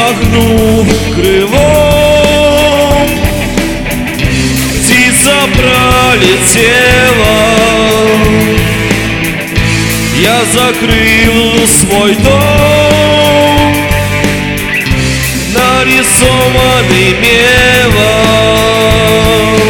махнув крылом, птица пролетела. Я закрыл свой дом, нарисованный мелом.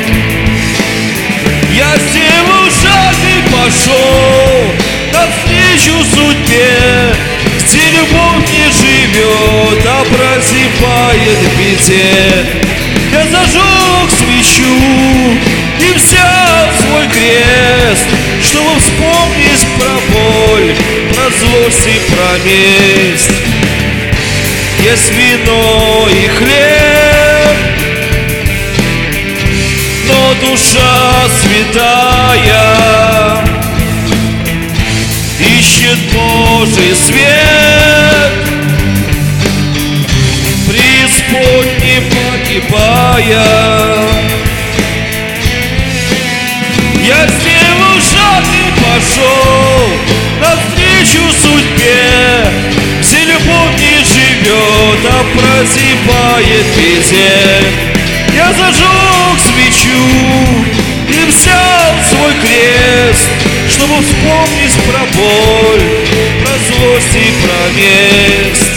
Я сделал шаг и пошел навстречу судьбе, где любовь не живет, а прозябает в беде. Я зажег свечу и взял свой крест, чтобы вспомнить про боль, про злость и про месть. Есть вино и хлеб, но душа святая ищет Божий свет, преисподней погибая. Я сделал шаг и пошел навстречу судьбе, где любовь не живет, а прозябает в беде. Я зажег свечу и взял свой крест, чтобы вспомнить про боль, про злость и про месть.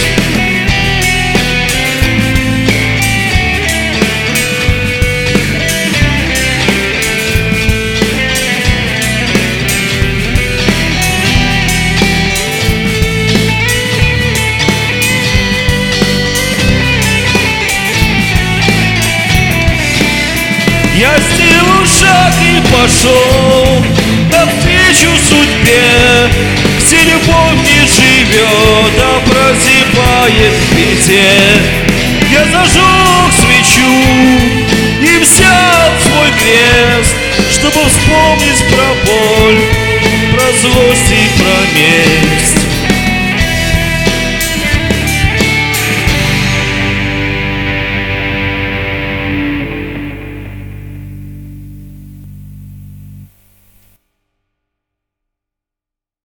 Я сделал шаг и пошел навстречу судьбе, где любовь не живет, а прозябает в беде. Я зажег свечу и взял свой крест, чтобы вспомнить про боль, про злость и про месть.